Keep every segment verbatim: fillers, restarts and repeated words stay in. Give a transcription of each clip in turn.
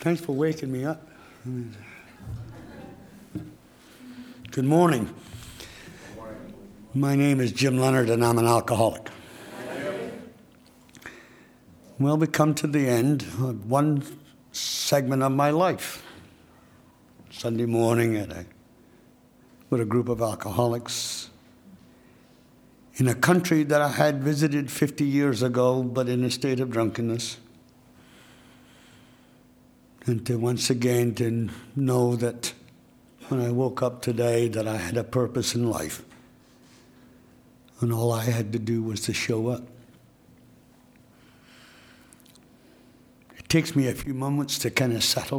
Thanks for waking me up. Good morning. My name is Jim Leonard, and I'm an alcoholic. Well, we come to the end of one segment of my life. Sunday morning at a, with a group of alcoholics in a country that I had visited fifty years ago, but in a state of drunkenness. And to once again to know that when I woke up today that I had a purpose in life. And all I had to do was to show up. It takes me a few moments to kind of settle.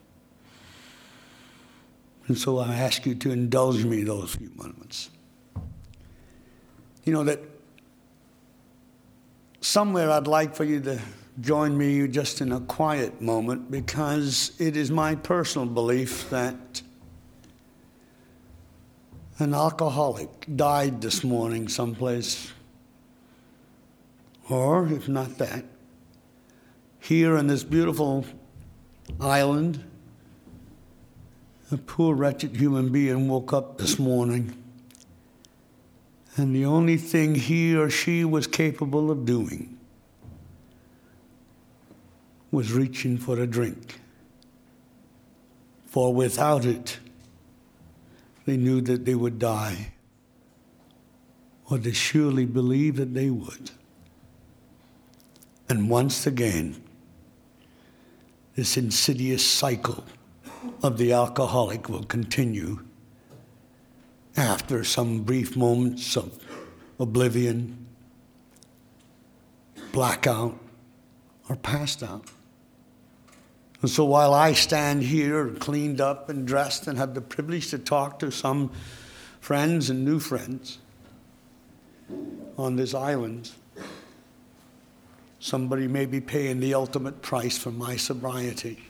And so I ask you to indulge me those few moments. You know that somewhere I'd like for you to join me just in a quiet moment, because it is my personal belief that an alcoholic died this morning someplace, or if not that, here in this beautiful island, a poor wretched human being woke up this morning, and the only thing he or she was capable of doing was reaching for a drink. For without it, they knew that they would die, or they surely believed that they would. And once again, this insidious cycle of the alcoholic will continue after some brief moments of oblivion, blackout, or passed out. And so while I stand here cleaned up and dressed and have the privilege to talk to some friends and new friends on this island, somebody may be paying the ultimate price for my sobriety.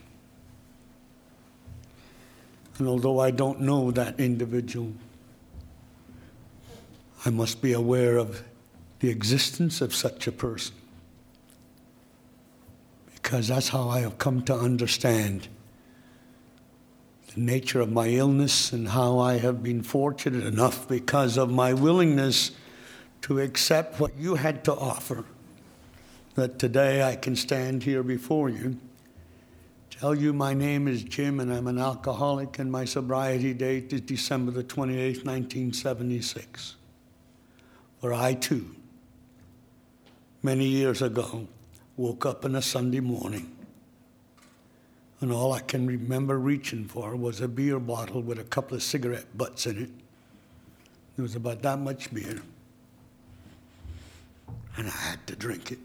And although I don't know that individual, I must be aware of the existence of such a person. Because that's how I have come to understand the nature of my illness and how I have been fortunate enough, because of my willingness to accept what you had to offer, that today I can stand here before you, tell you my name is Jim and I'm an alcoholic, and my sobriety date is December the twenty-eighth, nineteen seventy-six. For I too, many years ago, woke up on a Sunday morning, and all I can remember reaching for was a beer bottle with a couple of cigarette butts in it. There was about that much beer, and I had to drink it.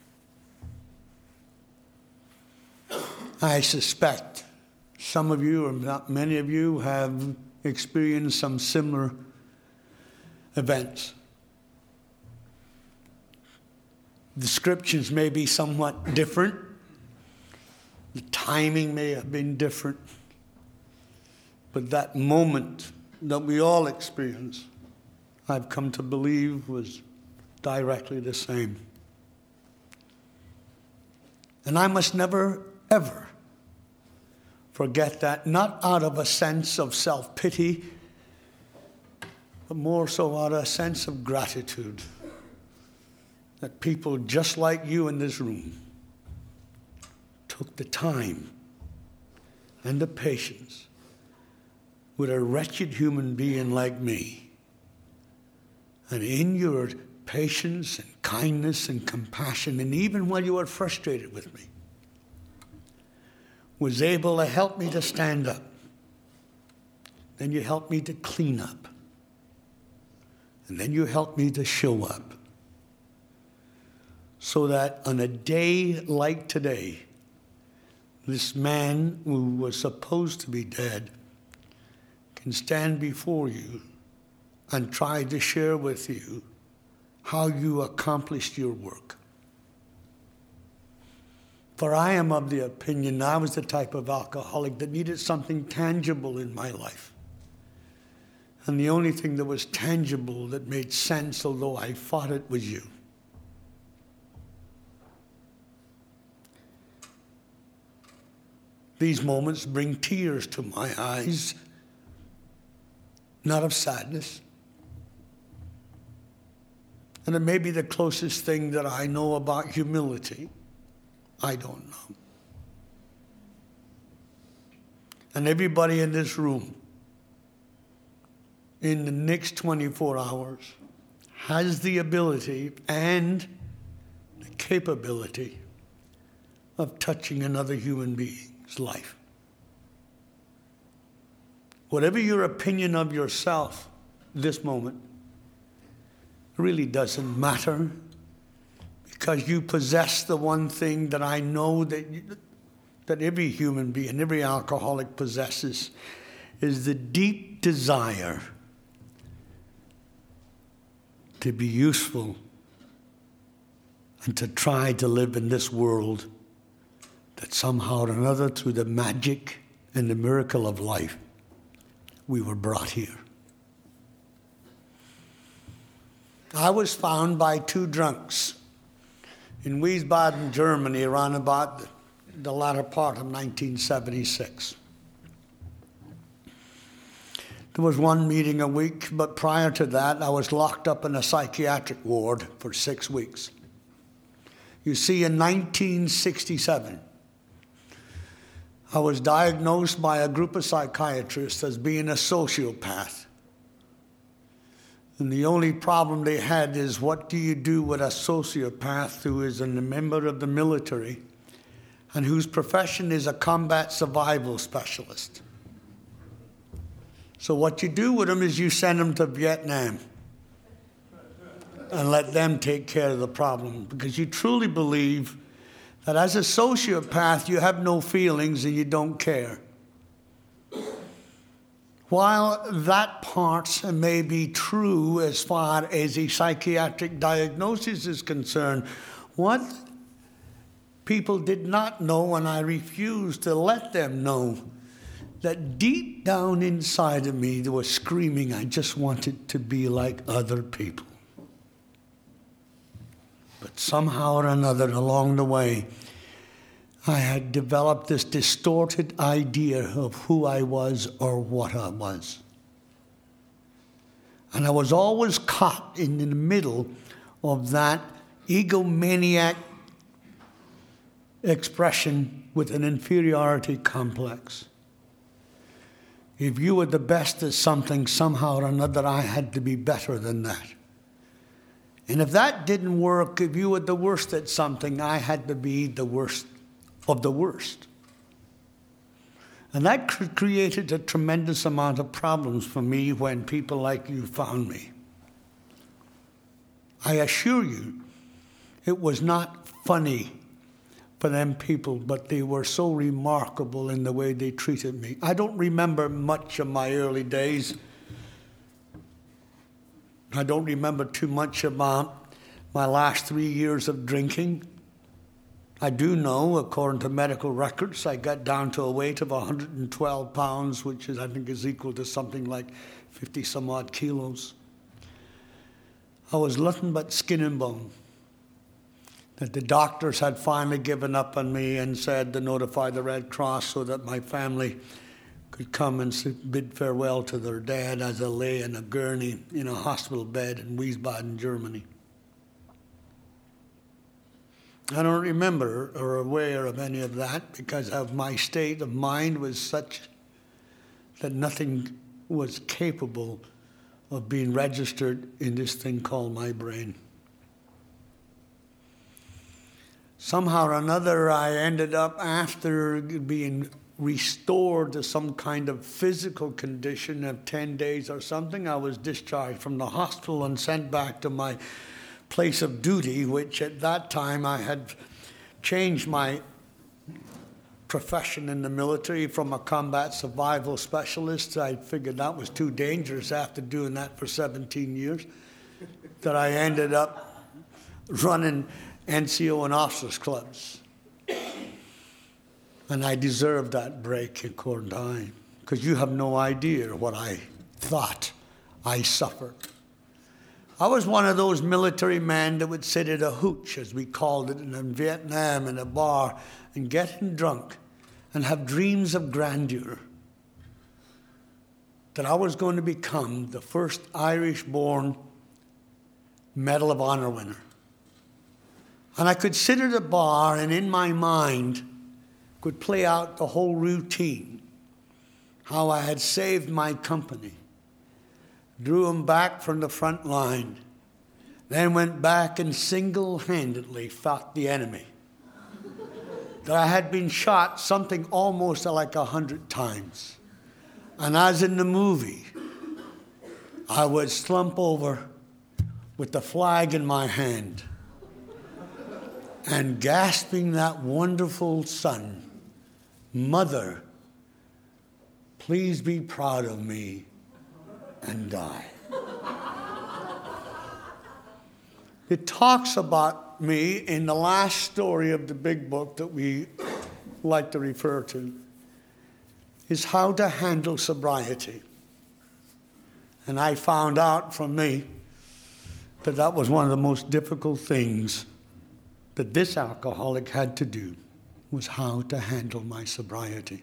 I suspect some of you, or not many of you, have experienced some similar events. Descriptions may be somewhat different. The timing may have been different. But that moment that we all experience, I've come to believe, was directly the same. And I must never, ever forget that, not out of a sense of self-pity, but more so out of a sense of gratitude. That people just like you in this room took the time and the patience with a wretched human being like me. And in your patience and kindness and compassion, and even while you were frustrated with me, was able to help me to stand up. Then you helped me to clean up. And then you helped me to show up. So that on a day like today, this man who was supposed to be dead can stand before you and try to share with you how you accomplished your work. For I am of the opinion I was the type of alcoholic that needed something tangible in my life. And the only thing that was tangible that made sense, although I fought it, was you. These moments bring tears to my eyes, not of sadness. And it may be the closest thing that I know about humility. I don't know. And everybody in this room, in the next twenty-four hours, has the ability and the capability of touching another human being's life. Whatever your opinion of yourself this moment, really doesn't matter, because you possess the one thing that I know that you, that every human being, every alcoholic possesses, is the deep desire to be useful and to try to live in this world that somehow or another, through the magic and the miracle of life, we were brought here. I was found by two drunks in Wiesbaden, Germany, around about the latter part of nineteen seventy-six. There was one meeting a week, but prior to that, I was locked up in a psychiatric ward for six weeks. You see, in nineteen sixty-seven, I was diagnosed by a group of psychiatrists as being a sociopath. And the only problem they had is, what do you do with a sociopath who is a member of the military and whose profession is a combat survival specialist? So what you do with them is you send them to Vietnam and let them take care of the problem, because you truly believe that as a sociopath you have no feelings and you don't care. While that part may be true as far as a psychiatric diagnosis is concerned, what people did not know, and I refused to let them know, that deep down inside of me there was screaming, I just wanted to be like other people. But somehow or another along the way, I had developed this distorted idea of who I was or what I was. And I was always caught in the middle of that egomaniac expression with an inferiority complex. If you were the best at something, somehow or another I had to be better than that. And if that didn't work, if you were the worst at something, I had to be the worst of the worst. And that cr- created a tremendous amount of problems for me when people like you found me. I assure you, it was not funny for them people, but they were so remarkable in the way they treated me. I don't remember much of my early days. I don't remember too much about my last three years of drinking. I do know, according to medical records, I got down to a weight of one hundred twelve pounds, which is, I think, is equal to something like fifty some odd kilos. I was nothing but skin and bone. That the doctors had finally given up on me and said to notify the Red Cross so that my family could come and bid farewell to their dad as I lay in a gurney in a hospital bed in Wiesbaden, Germany. I don't remember or aware of any of that, because of my state of mind was such that nothing was capable of being registered in this thing called my brain. Somehow or another, I ended up, after being restored to some kind of physical condition of ten days or something, I was discharged from the hospital and sent back to my place of duty, which at that time I had changed my profession in the military from a combat survival specialist. I figured that was too dangerous after doing that for seventeen years, that I ended up running N C O and officers clubs. And I deserved that break, according to I, because you have no idea what I thought I suffered. I was one of those military men that would sit at a hooch, as we called it, in Vietnam in a bar and getting drunk and have dreams of grandeur, that I was going to become the first Irish-born Medal of Honor winner. And I could sit at a bar and in my mind could play out the whole routine, how I had saved my company, drew them back from the front line, then went back and single-handedly fought the enemy. That I had been shot something almost like a hundred times. And as in the movie, I would slump over with the flag in my hand and gasping that wonderful son, "Mother, please be proud of me," and die. It talks about me in the last story of the big book that we like to refer to, is how to handle sobriety. And I found out from me that that was one of the most difficult things that this alcoholic had to do, was how to handle my sobriety.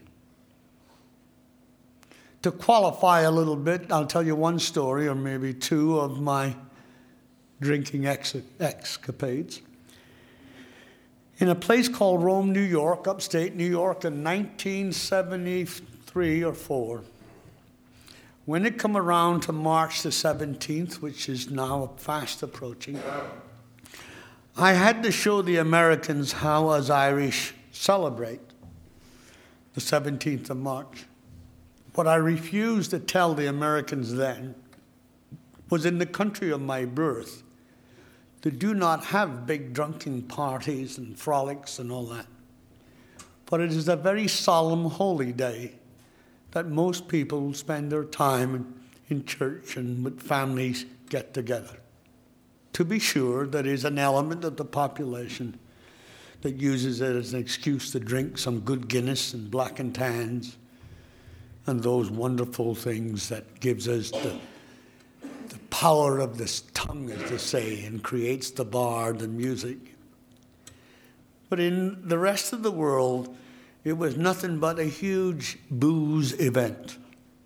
To qualify a little bit, I'll tell you one story, or maybe two, of my drinking ex- escapades. In a place called Rome, New York, upstate New York, in nineteen seventy-three or four, when it come around to March the seventeenth, which is now fast approaching, I had to show the Americans how us Irish celebrate the seventeenth of March. What I refused to tell the Americans then was, in the country of my birth, they do not have big drunken parties and frolics and all that. But it is a very solemn, holy day that most people spend their time in church and with families get together. To be sure, there is an element of the population that uses it as an excuse to drink some good Guinness and black and tans and those wonderful things that gives us the The power of this tongue, as they say, and creates the bard and music. But in the rest of the world, it was nothing but a huge booze event.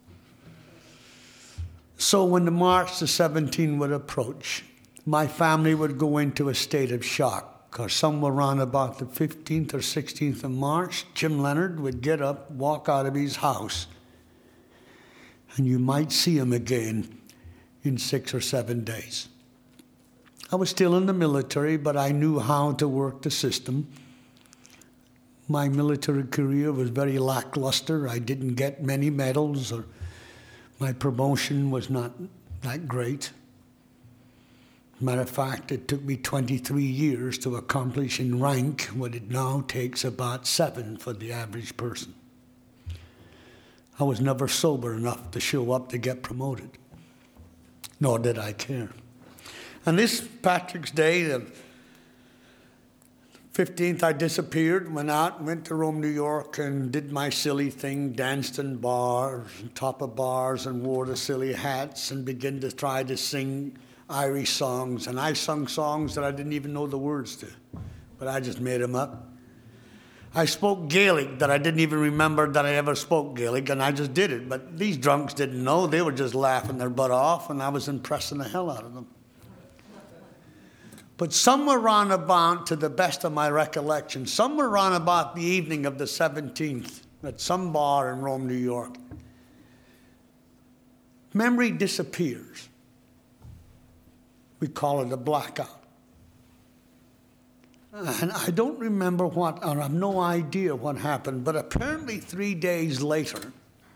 So when the March the seventeenth would approach, my family would go into a state of shock, because somewhere around about the fifteenth or sixteenth of March, Jim Leonard would get up, walk out of his house, and you might see him again in six or seven days. I was still in the military, but I knew how to work the system. My military career was very lackluster. I didn't get many medals, or my promotion was not that great. Matter of fact, it took me twenty-three years to accomplish in rank what it now takes about seven for the average person. I was never sober enough to show up to get promoted, nor did I care. And this Patrick's Day, the fifteenth, I disappeared, went out, went to Rome, New York, and did my silly thing, danced in bars, on top of bars, and wore the silly hats, and began to try to sing Irish songs. And I sung songs that I didn't even know the words to, but I just made them up. I spoke Gaelic that I didn't even remember that I ever spoke Gaelic, and I just did it. But these drunks didn't know. They were just laughing their butt off, and I was impressing the hell out of them. But somewhere round about, to the best of my recollection, somewhere round about the evening of the seventeenth, at some bar in Rome, New York, memory disappears. We call it a blackout. And I don't remember what, or I have no idea what happened, but apparently three days later,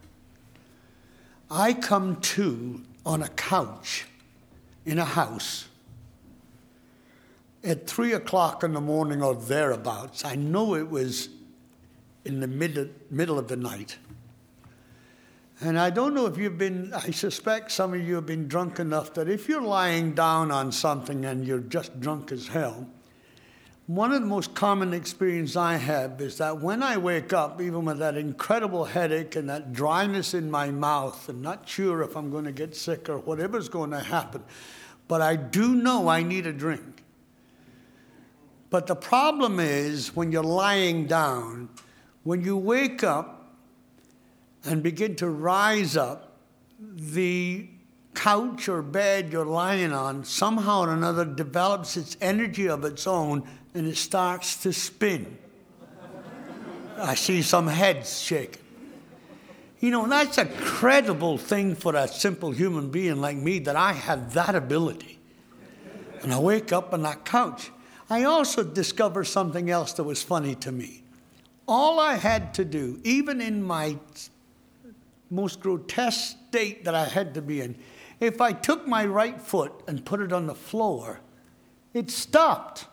I come to on a couch in a house at three o'clock in the morning or thereabouts. I know it was in the mid, middle of the night. And I don't know if you've been, I suspect some of you have been drunk enough that if you're lying down on something and you're just drunk as hell, one of the most common experiences I have is that when I wake up, even with that incredible headache and that dryness in my mouth, and not sure if I'm going to get sick or whatever's going to happen, but I do know I need a drink. But the problem is when you're lying down, when you wake up and begin to rise up, the couch or bed you're lying on somehow or another develops its energy of its own and it starts to spin. I see some heads shaking. You know, that's a credible thing for a simple human being like me, that I have that ability. And I wake up on that couch. I also discovered something else that was funny to me. All I had to do, even in my most grotesque state that I had to be in, if I took my right foot and put it on the floor, it stopped.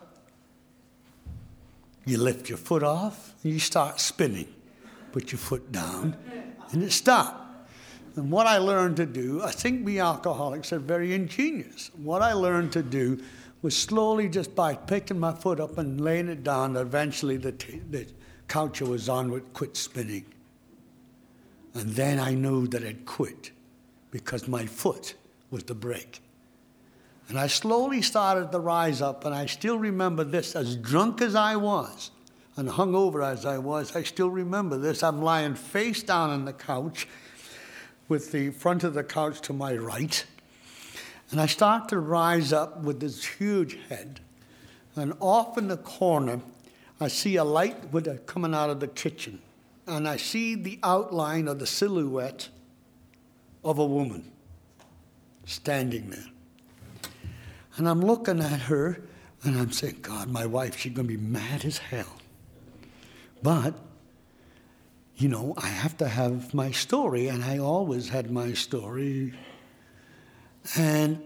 You lift your foot off, and you start spinning. Put your foot down, and it stopped. And what I learned to do, I think we alcoholics are very ingenious. What I learned to do was slowly, just by picking my foot up and laying it down, eventually the, t- the couch I was on would quit spinning. And then I knew that it quit because my foot was the brake. And I slowly started to rise up, and I still remember this, as drunk as I was and hungover as I was, I still remember this. I'm lying face down on the couch with the front of the couch to my right. And I start to rise up with this huge head. And off in the corner, I see a light with a, coming out of the kitchen. And I see the outline of the silhouette of a woman standing there. And I'm looking at her, and I'm saying, God, my wife, she's going to be mad as hell. But, you know, I have to have my story, and I always had my story. And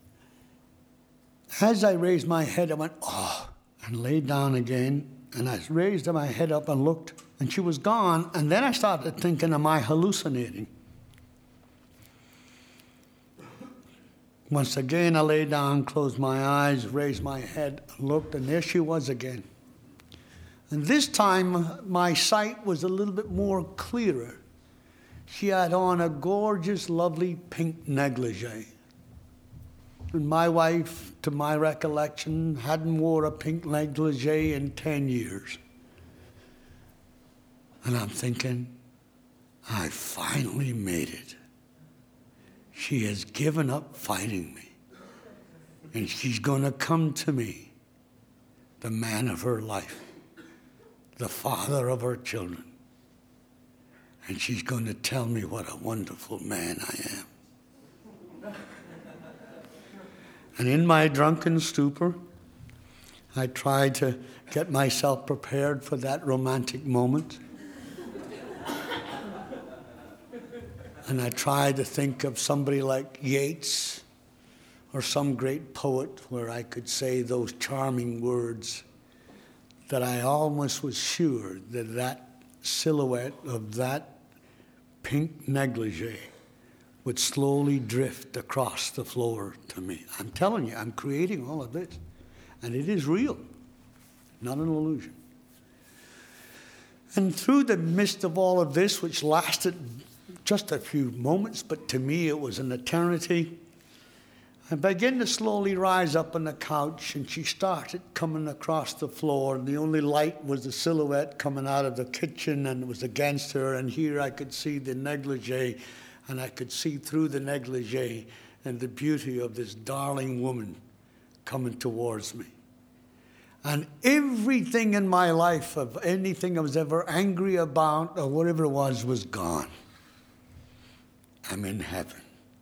as I raised my head, I went, oh, and laid down again. And I raised my head up and looked, and she was gone. And then I started thinking, am I hallucinating? Once again, I lay down, closed my eyes, raised my head, looked, and there she was again. And this time, my sight was a little bit more clearer. She had on a gorgeous, lovely pink negligee. And my wife, to my recollection, hadn't worn a pink negligee in ten years. And I'm thinking, I finally made it. She has given up fighting me. And she's going to come to me, the man of her life, the father of her children. And she's going to tell me what a wonderful man I am. And in my drunken stupor, I tried to get myself prepared for that romantic moment. And I tried to think of somebody like Yeats or some great poet where I could say those charming words that I almost was sure that that silhouette of that pink negligee would slowly drift across the floor to me. I'm telling you, I'm creating all of this. And it is real, not an illusion. And through the midst of all of this, which lasted just a few moments, but to me it was an eternity, I began to slowly rise up on the couch, and she started coming across the floor, and the only light was the silhouette coming out of the kitchen, and it was against her, and here I could see the negligee, and I could see through the negligee and the beauty of this darling woman coming towards me. And everything in my life of anything I was ever angry about or whatever it was was gone. I'm in heaven.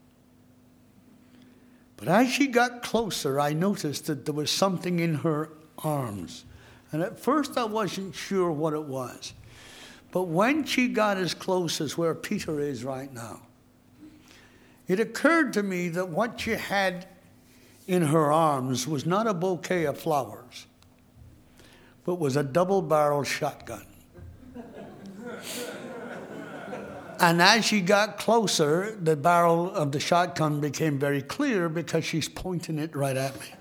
But as she got closer, I noticed that there was something in her arms. And at first I wasn't sure what it was. But when she got as close as where Peter is right now, it occurred to me that what she had in her arms was not a bouquet of flowers, but was a double-barreled shotgun. And as she got closer, the barrel of the shotgun became very clear because she's pointing it right at me.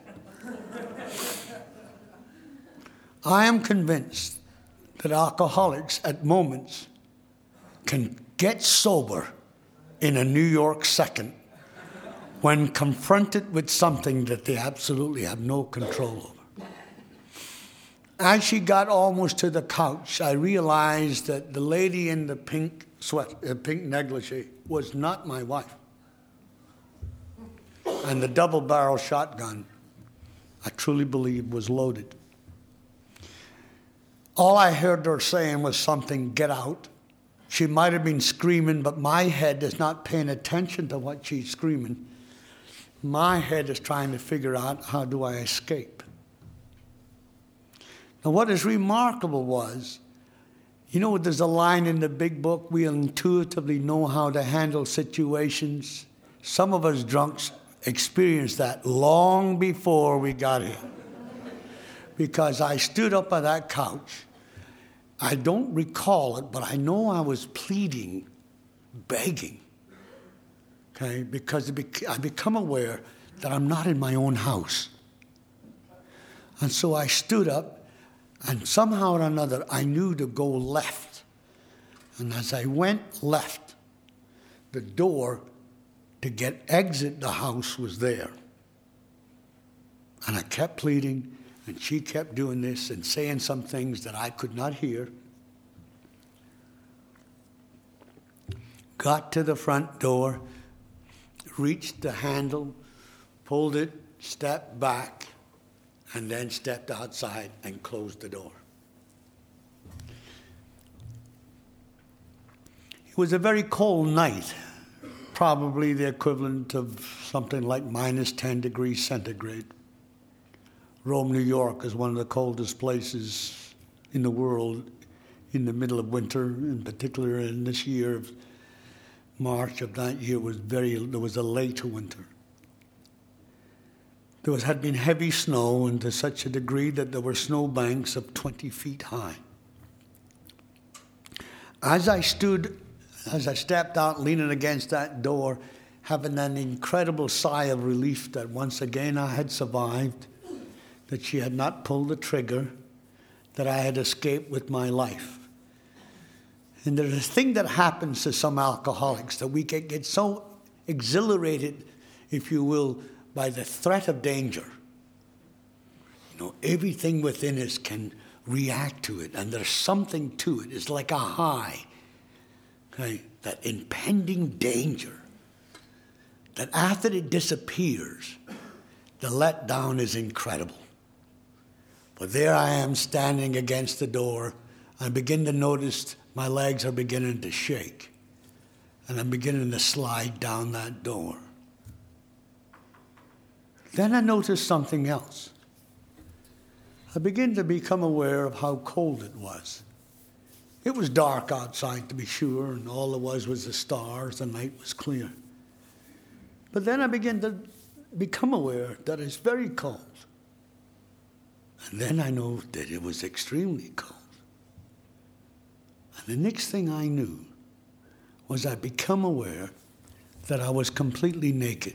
I am convinced that alcoholics at moments can get sober in a New York second when confronted with something that they absolutely have no control over. As she got almost to the couch, I realized that the lady in the pink sweat, uh, pink negligee was not my wife. And the double-barrel shotgun, I truly believe, was loaded. All I heard her saying was something, "Get out." She might have been screaming, but my head is not paying attention to what she's screaming. My head is trying to figure out, how do I escape? Now, what is remarkable was, you know, there's a line in the big book, we intuitively know how to handle situations. Some of us drunks experienced that long before we got here. Because I stood up on that couch. I don't recall it, but I know I was pleading, begging. Okay, because I become aware that I'm not in my own house. And so I stood up, and somehow or another, I knew to go left. And as I went left, the door to get exit the house was there. And I kept pleading, and she kept doing this and saying some things that I could not hear. Got to the front door, reached the handle, pulled it, stepped back, and then stepped outside and closed the door. It was a very cold night, probably the equivalent of something like minus ten degrees centigrade. Rome, New York is one of the coldest places in the world in the middle of winter, in particular in this year of March of that year was very, there was a late winter. There was, had been heavy snow, and to such a degree that there were snow banks of twenty feet high. As I stood, as I stepped out leaning against that door, having an incredible sigh of relief that once again I had survived, that she had not pulled the trigger, that I had escaped with my life. And there's a thing that happens to some alcoholics, that we can get so exhilarated, if you will, by the threat of danger. You know, everything within us can react to it, and there's something to it. It's like a high, okay? That impending danger, that after it disappears, the letdown is incredible. But there I am standing against the door. I begin to notice my legs are beginning to shake, and I'm beginning to slide down that door. Then I noticed something else. I begin to become aware of how cold it was. It was dark outside, to be sure, and all there was was the stars. The night was clear. But then I began to become aware that it's very cold. And then I know that it was extremely cold. And the next thing I knew was I become aware that I was completely naked.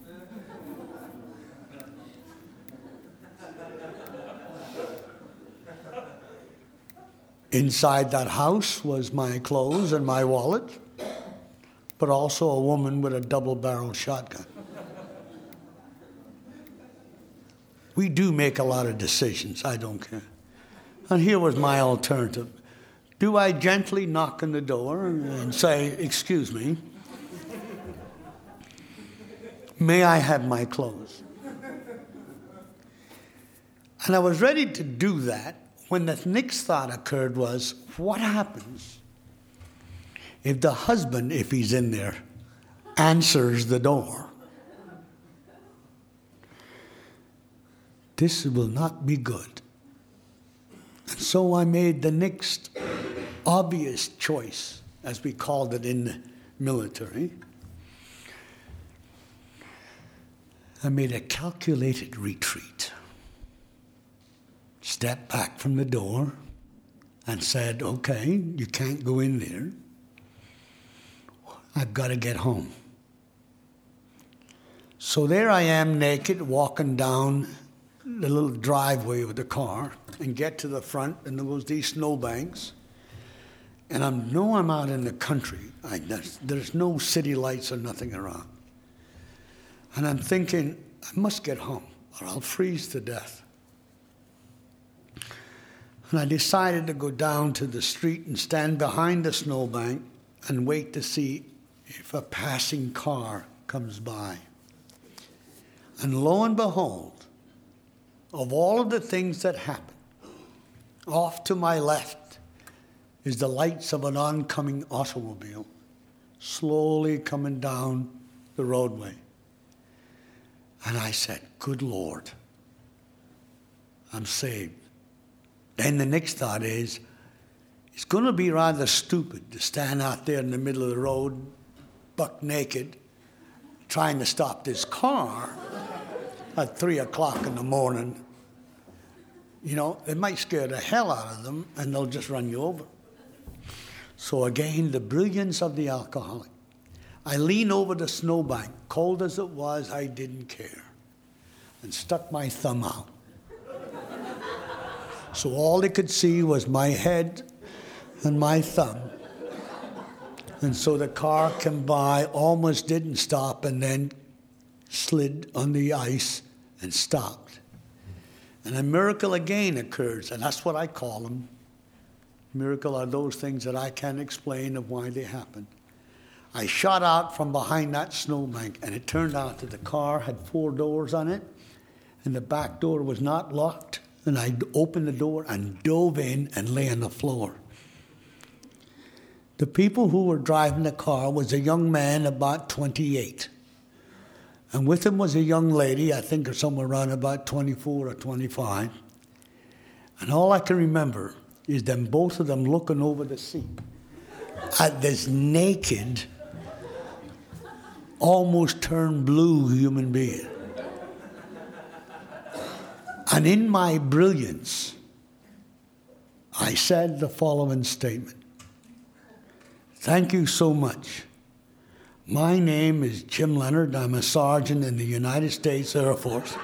Inside that house was my clothes and my wallet, but also a woman with a double-barrel shotgun. We do make a lot of decisions, I don't care. And here was my alternative. Do I gently knock on the door and say, "Excuse me, may I have my clothes?" And I was ready to do that when the next thought occurred was, what happens if the husband, if he's in there, answers the door? This will not be good. And so I made the next obvious choice, as we called it in the military. I made a calculated retreat. Stepped back from the door and said, okay, you can't go in there. I've got to get home. So there I am naked, walking down the little driveway with the car, and get to the front, and there was these snowbanks. And I know I'm out in the country. I, there's, there's no city lights or nothing around. And I'm thinking, I must get home, or I'll freeze to death. And I decided to go down to the street and stand behind the snowbank and wait to see if a passing car comes by. And lo and behold, of all of the things that happened, off to my left is the lights of an oncoming automobile slowly coming down the roadway. And I said, good Lord, I'm saved. Then the next thought is, it's going to be rather stupid to stand out there in the middle of the road, buck naked, trying to stop this car at three o'clock in the morning. You know, it might scare the hell out of them, and they'll just run you over. So again, the brilliance of the alcoholic. I leaned over the snowbank, cold as it was, I didn't care, and stuck my thumb out. So all they could see was my head and my thumb. And so the car came by, almost didn't stop, and then slid on the ice and stopped. And a miracle again occurs, and that's what I call them. Miracle are those things that I can't explain of why they happen. I shot out from behind that snowbank, and it turned out that the car had four doors on it, and the back door was not locked. And I opened the door and dove in and lay on the floor. The people who were driving the car was a young man about twenty-eight. And with him was a young lady, I think somewhere around about twenty-four or twenty-five. And all I can remember is them, both of them looking over the seat at this naked, almost turned blue human being. And in my brilliance, I said the following statement. Thank you so much. My name is Jim Leonard. I'm a sergeant in the United States Air Force.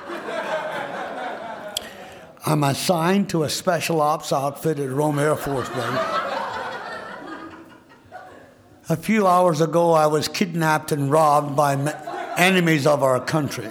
I'm assigned to a special ops outfit at Rome Air Force Base. A few hours ago, I was kidnapped and robbed by enemies of our country.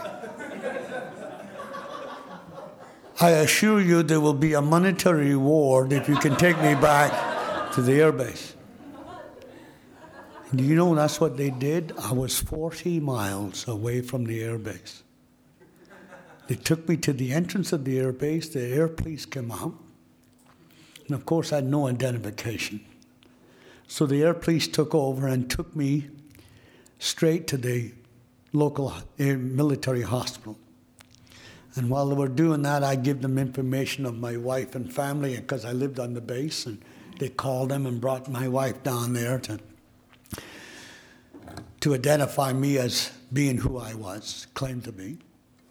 I assure you there will be a monetary reward if you can take me back to the airbase. And do you know that's what they did? I was forty miles away from the airbase. They took me to the entrance of the airbase. The air police came out. And of course, I had no identification. So the air police took over and took me straight to the local military hospital. And while they were doing that, I give them information of my wife and family because I lived on the base. And they called them and brought my wife down there to, to identify me as being who I was, claimed to be.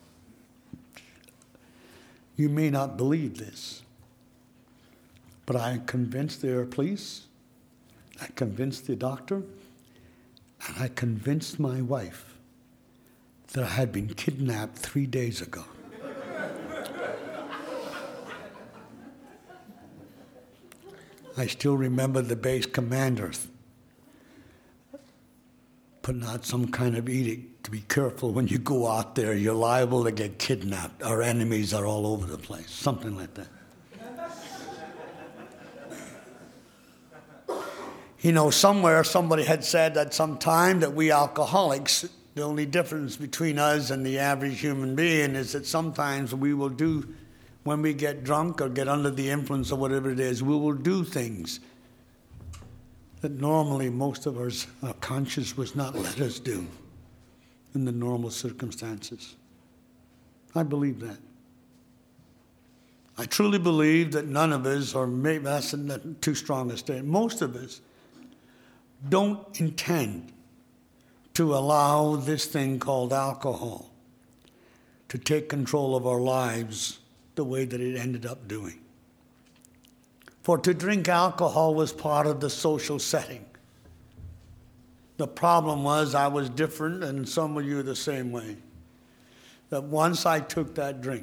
You may not believe this, but I convinced the air police, I convinced the doctor, and I convinced my wife that I had been kidnapped three days ago. I still remember the base commander putting out some kind of edict to be careful when you go out there, you're liable to get kidnapped. Our enemies are all over the place, something like that. You know, somewhere somebody had said at some time that we alcoholics, the only difference between us and the average human being is that sometimes we will do, when we get drunk or get under the influence of whatever it is, we will do things that normally most of us, our conscience was not let us do in the normal circumstances. I believe that. I truly believe that none of us, or maybe that's not too strong a statement, most of us don't intend to allow this thing called alcohol to take control of our lives the way that it ended up doing. For to drink alcohol was part of the social setting. The problem was I was different, and some of you the same way. That once I took that drink,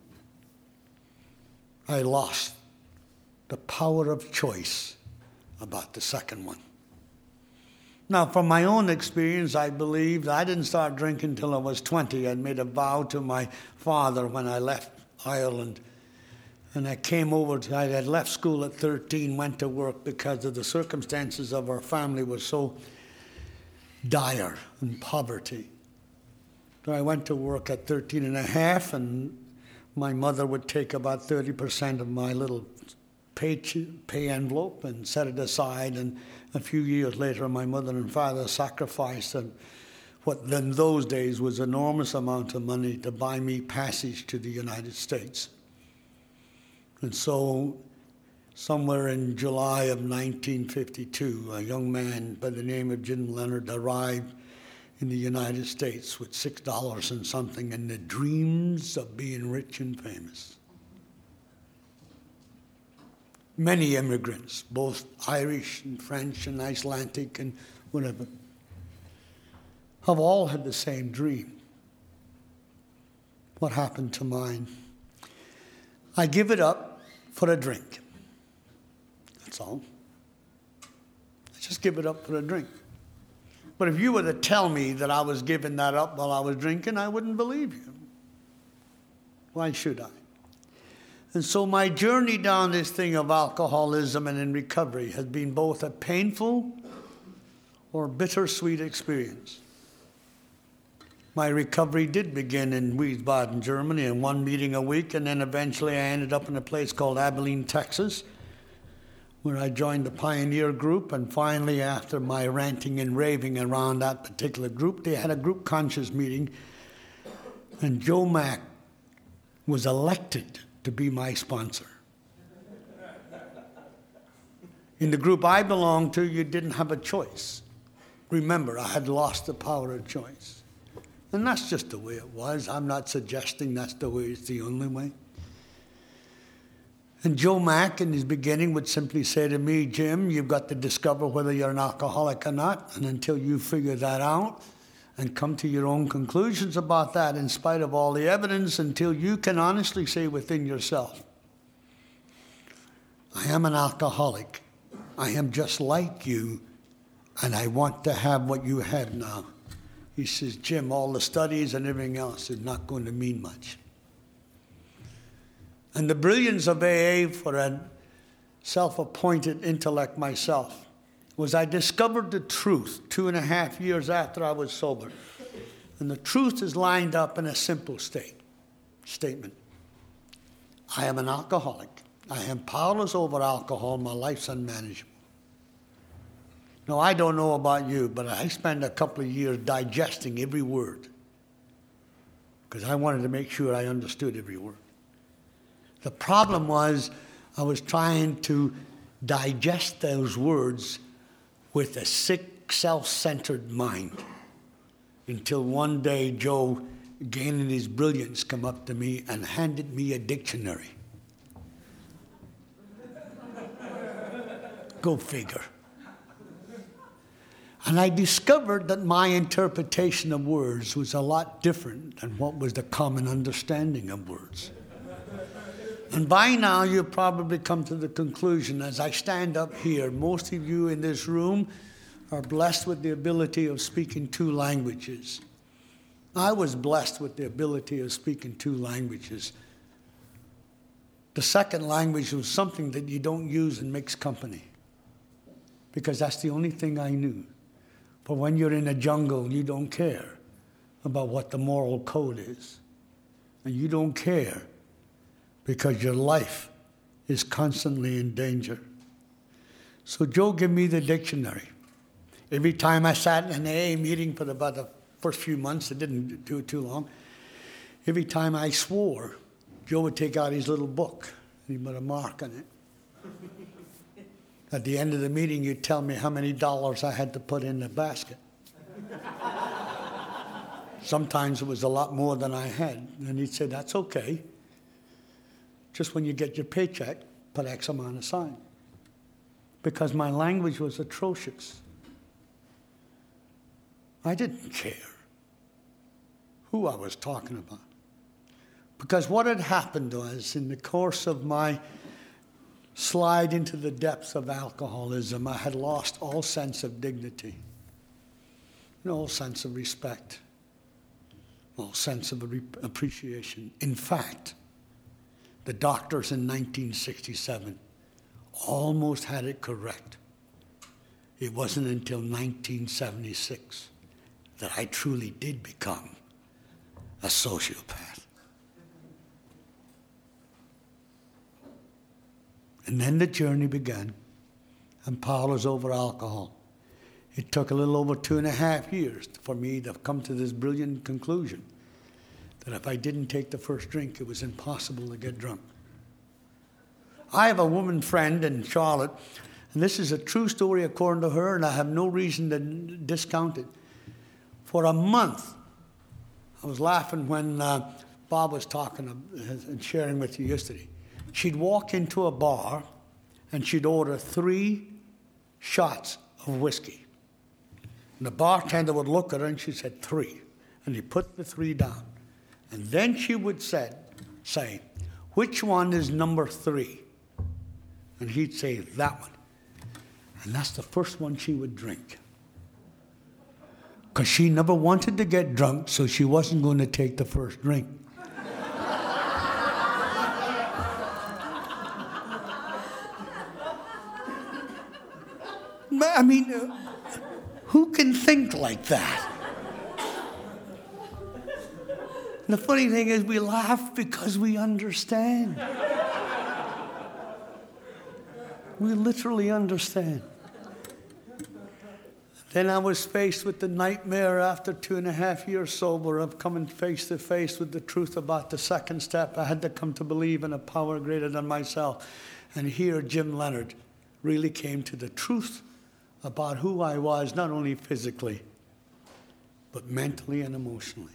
I lost the power of choice about the second one. Now, from my own experience, I believe I didn't start drinking until I was twenty. I made a vow to my father when I left Ireland And I came over, to, I had left school at thirteen, went to work because of the circumstances of our family was so dire and poverty. So I went to work at thirteen and a half, and my mother would take about thirty percent of my little pay, pay envelope and set it aside. And a few years later, my mother and father sacrificed and what in those days was an enormous amount of money to buy me passage to the United States. And so somewhere in July of nineteen fifty-two, a young man by the name of Jim Leonard arrived in the United States with six dollars and something and the dreams of being rich and famous. Many immigrants, both Irish and French and Icelandic and whatever, have all had the same dream. What happened to mine? I give it up for a drink. That's all. I just give it up for a drink. But if you were to tell me that I was giving that up while I was drinking, I wouldn't believe you. Why should I? And so my journey down this thing of alcoholism and in recovery has been both a painful or bittersweet experience. My recovery did begin in Wiesbaden, Germany, in one meeting a week, and then eventually I ended up in a place called Abilene, Texas, where I joined the Pioneer Group, and finally, after my ranting and raving around that particular group, they had a group conscious meeting, and Joe Mack was elected to be my sponsor. In the group I belonged to, you didn't have a choice. Remember, I had lost the power of choice. And that's just the way it was. I'm not suggesting that's the way, it's the only way. And Joe Mack, in his beginning, would simply say to me, Jim, you've got to discover whether you're an alcoholic or not. And until you figure that out and come to your own conclusions about that, in spite of all the evidence, until you can honestly say within yourself, I am an alcoholic. I am just like you, and I want to have what you have now. He says, Jim, all the studies and everything else is not going to mean much. And the brilliance of A A for a self-appointed intellect myself was I discovered the truth two and a half years after I was sober. And the truth is lined up in a simple state, statement. I am an alcoholic. I am powerless over alcohol. My life's unmanageable. Now, I don't know about you, but I spent a couple of years digesting every word because I wanted to make sure I understood every word. The problem was I was trying to digest those words with a sick, self-centered mind until one day Joe, gaining his brilliance, come up to me and handed me a dictionary. Go figure. And I discovered that my interpretation of words was a lot different than what was the common understanding of words. And by now, you've probably come to the conclusion, as I stand up here, most of you in this room are blessed with the ability of speaking two languages. I was blessed with the ability of speaking two languages. The second language was something that you don't use in mixed company, because that's the only thing I knew. But when you're in a jungle, you don't care about what the moral code is. And you don't care because your life is constantly in danger. So Joe gave me the dictionary. Every time I sat in an A A meeting for about the first few months, it didn't do it too long, every time I swore, Joe would take out his little book and he'd put a mark on it. At the end of the meeting, you'd tell me how many dollars I had to put in the basket. Sometimes it was a lot more than I had. And he'd say, that's okay. Just when you get your paycheck, put X amount aside. Because my language was atrocious. I didn't care who I was talking about. Because what had happened was, in the course of my slide into the depths of alcoholism, I had lost all sense of dignity, and all sense of respect, all sense of appreciation. In fact, The doctors in nineteen sixty-seven almost had it correct. It wasn't until nineteen seventy-six that I truly did become a sociopath. And then the journey began, and Paul was over alcohol. It took a little over two and a half years for me to come to this brilliant conclusion that if I didn't take the first drink, it was impossible to get drunk. I have a woman friend in Charlotte, and this is a true story according to her, and I have no reason to discount it. For a month, I was laughing when uh, Bob was talking and sharing with you yesterday. She'd walk into a bar, and she'd order three shots of whiskey. And the bartender would look at her, and she said, three. And he put the three down. And then she would say, say, which one is number three? And he'd say, that one. And that's the first one she would drink. Because she never wanted to get drunk, so she wasn't going to take the first drink. I mean, uh, who can think like that? And the funny thing is, we laugh because we understand. We literally understand. Then I was faced with the nightmare after two and a half years sober of coming face to face with the truth about the second step. I had to come to believe in a power greater than myself. And here Jim Leonard really came to the truth about who I was, not only physically, but mentally and emotionally.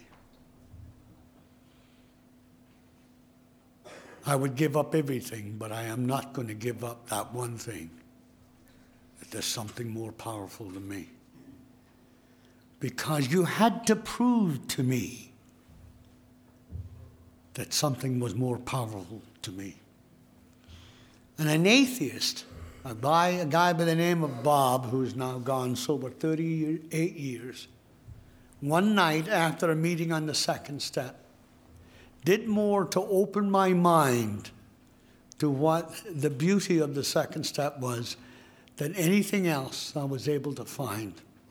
I would give up everything, but I am not going to give up that one thing, that there's something more powerful than me. Because you had to prove to me that something was more powerful to me. And an atheist, a guy, a guy by the name of Bob, who's now gone sober thirty-eight years, one night after a meeting on the second step, did more to open my mind to what the beauty of the second step was than anything else I was able to find.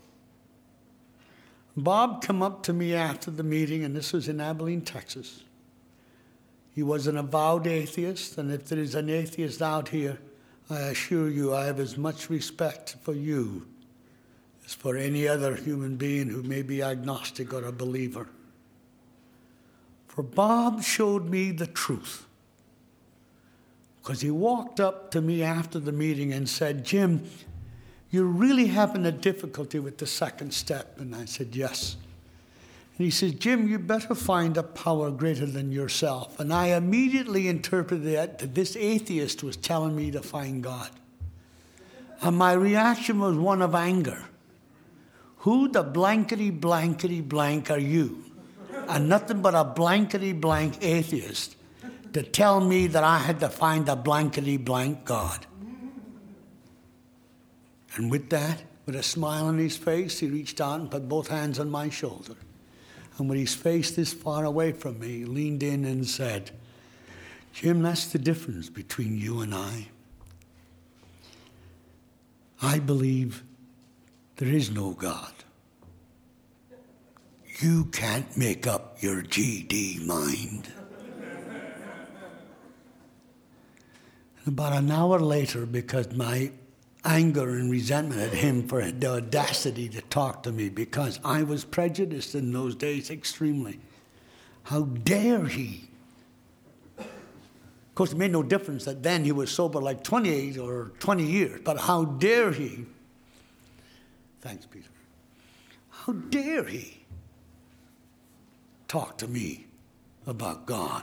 Bob came up to me after the meeting, and this was in Abilene, Texas. He was an avowed atheist, and if there is an atheist out here, I assure you I have as much respect for you as for any other human being who may be agnostic or a believer. For Bob showed me the truth. Because he walked up to me after the meeting and said, Jim, you're really having a difficulty with the second step. And I said, yes. And he says, Jim, you better find a power greater than yourself. And I immediately interpreted that, that this atheist was telling me to find God. And my reaction was one of anger. Who the blankety blankety blank are you? And nothing but a blankety blank atheist to tell me that I had to find a blankety blank God. And with that, with a smile on his face, he reached out and put both hands on my shoulder. And with his face this far away from me, he leaned in and said, Jim, that's the difference between you and I. I believe there is no God. You can't make up your G D mind. And about an hour later, because my anger and resentment at him for the audacity to talk to me, because I was prejudiced in those days extremely. How dare he? Of course, it made no difference that then he was sober like twenty-eight or twenty years, but how dare he? Thanks, Peter. How dare he talk to me about God?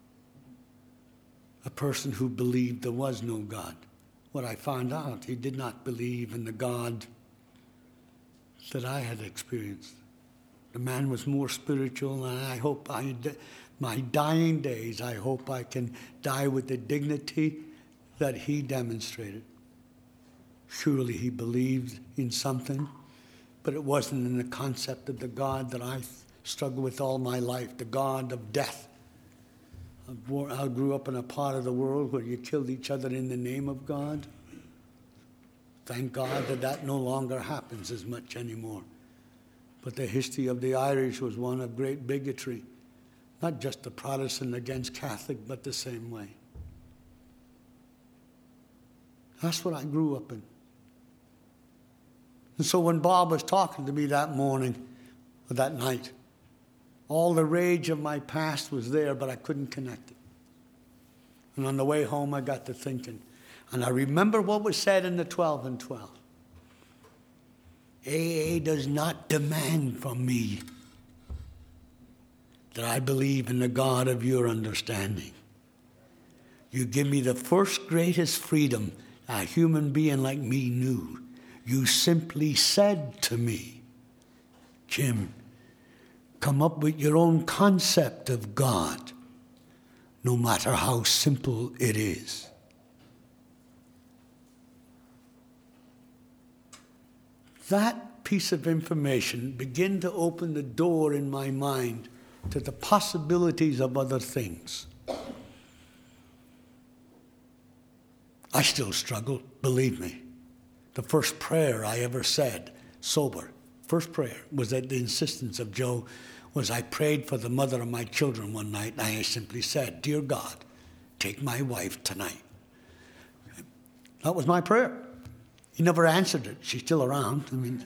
A person who believed there was no God. What I found out, he did not believe in the God that I had experienced. The man was more spiritual, and I hope I, my dying days, I hope I can die with the dignity that he demonstrated. Surely he believed in something, but it wasn't in the concept of the God that I struggled with all my life, the God of death. I grew up in a part of the world where you killed each other in the name of God. Thank God that that no longer happens as much anymore. But the history of the Irish was one of great bigotry. Not just the Protestant against Catholic, but the same way. That's what I grew up in. And so when Bob was talking to me that morning, or that night, all the rage of my past was there, but I couldn't connect it. And on the way home, I got to thinking. And I remember what was said in the twelve and twelve. A A does not demand from me that I believe in the God of your understanding. You give me the first greatest freedom a human being like me knew. You simply said to me, Jim, come up with your own concept of God, no matter how simple it is. That piece of information began to open the door in my mind to the possibilities of other things. I still struggle, believe me. The first prayer I ever said, sober, first prayer was at the insistence of Joe, was I prayed for the mother of my children one night, and I simply said, Dear God, take my wife tonight. That was my prayer. He never answered it. She's still around. I mean,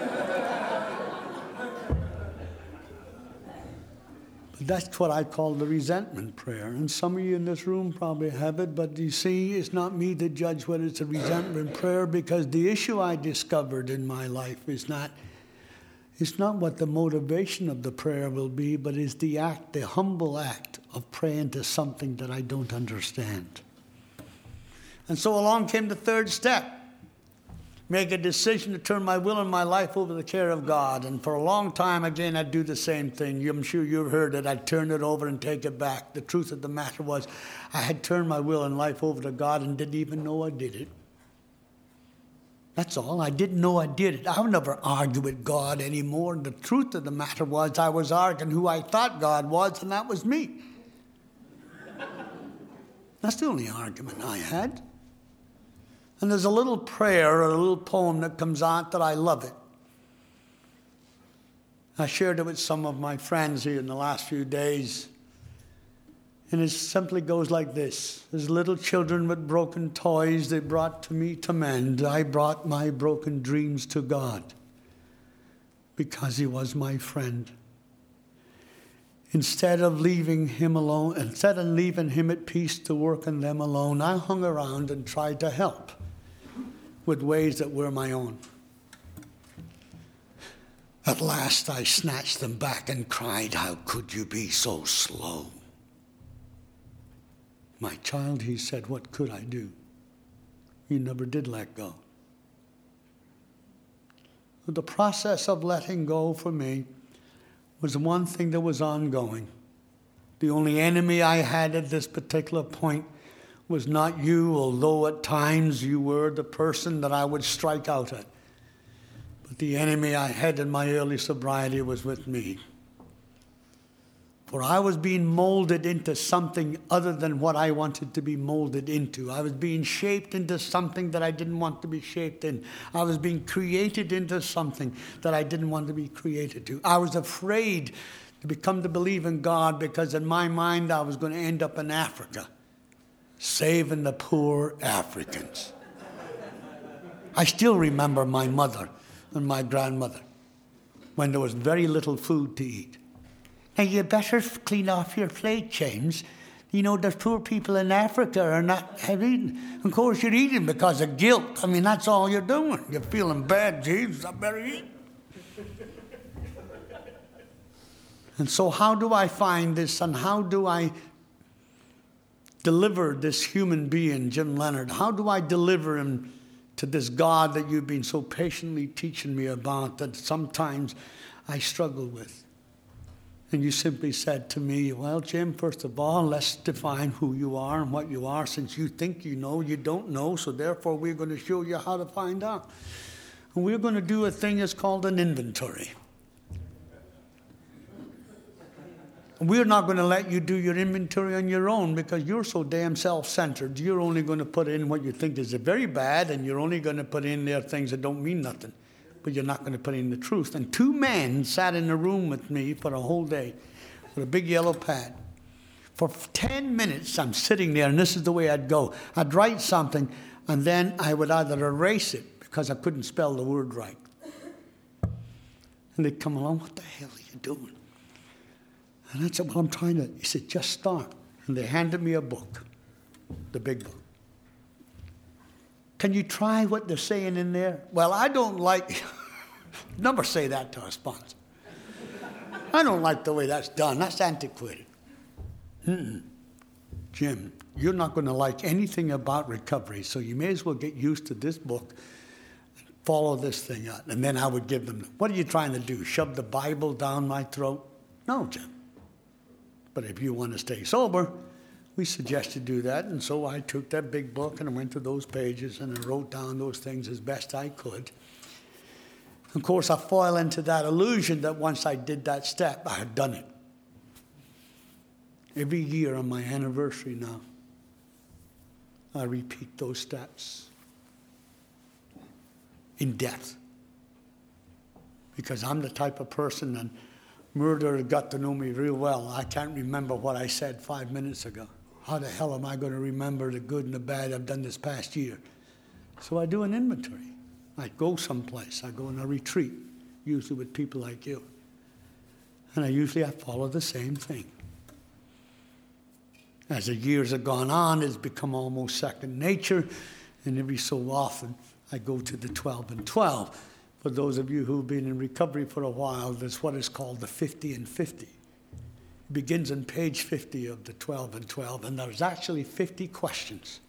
but that's what I call the resentment prayer. And some of you in this room probably have it, but you see, it's not me to judge whether it's a resentment prayer, because the issue I discovered in my life is not, it's not what the motivation of the prayer will be, but is the act, the humble act of praying to something that I don't understand. And so along came the third step. Make a decision to turn my will and my life over to the care of God. And for a long time, again, I'd do the same thing. I'm sure you've heard it. I'd turn it over and take it back. The truth of the matter was, I had turned my will and life over to God and didn't even know I did it. That's all. I didn't know I did it. I would never argue with God anymore. And the truth of the matter was, I was arguing who I thought God was, and that was me. That's the only argument I had. And there's a little prayer or a little poem that comes out that I love it. I shared it with some of my friends here in the last few days. And it simply goes like this. As little children with broken toys they brought to me to mend, I brought my broken dreams to God because he was my friend. Instead of leaving him alone, instead of leaving him at peace to work on them alone, I hung around and tried to help with ways that were my own. At last I snatched them back and cried, how could you be so slow? My child, he said, what could I do? You never did let go. The process of letting go for me was one thing that was ongoing. The only enemy I had at this particular point was not you, although at times you were the person that I would strike out at. But the enemy I had in my early sobriety was with me. For I was being molded into something other than what I wanted to be molded into. I was being shaped into something that I didn't want to be shaped in. I was being created into something that I didn't want to be created to. I was afraid to become to believe in God because in my mind I was going to end up in Africa, saving the poor Africans. I still remember my mother and my grandmother when there was very little food to eat. Now, you better clean off your plate, James. You know, there's poor people in Africa are not have eaten. Of course, you're eating because of guilt. I mean, that's all you're doing. You're feeling bad, James. I better eat. And so how do I find this, and how do I deliver this human being, Jim Leonard? How do I deliver him to this God that you've been so patiently teaching me about that sometimes I struggle with? And you simply said to me, well, Jim, first of all, let's define who you are and what you are. Since you think you know, you don't know, so therefore we're going to show you how to find out. And we're going to do a thing that's called an inventory. we're not going to let you do your inventory on your own because you're so damn self-centered. You're only going to put in what you think is very bad, and you're only going to put in there things that don't mean nothing. But you're not going to put in the truth. And two men sat in a room with me for a whole day with a big yellow pad. For ten minutes, I'm sitting there, and this is the way I'd go. I'd write something, and then I would either erase it because I couldn't spell the word right. And they'd come along, what the hell are you doing? And I said, well, I'm trying to, he said, just start. And they handed me a book, the big book. Can you try what they're saying in there? Well, I don't like, never say that to a sponsor. I don't like the way that's done. That's antiquated. Mm-mm. Jim, you're not going to like anything about recovery, so you may as well get used to this book and follow this thing out. And then I would give them, what are you trying to do, shove the Bible down my throat? No, Jim. But if you want to stay sober, we suggest you do that. And so I took that big book and I went to those pages and I wrote down those things as best I could. Of course, I fall into that illusion that once I did that step, I had done it. Every year on my anniversary now, I repeat those steps in depth. Because I'm the type of person, and Murder got to know me real well. I can't remember what I said five minutes ago. How the hell am I going to remember the good and the bad I've done this past year? So I do an inventory. I go someplace. I go on a retreat, usually with people like you. And I usually I follow the same thing. As the years have gone on, it's become almost second nature. And every so often, I go to the twelve and twelve. For those of you who've been in recovery for a while, there's what is called the fifty and fifty. It begins on page fifty of the twelve and twelve, and there's actually fifty questions.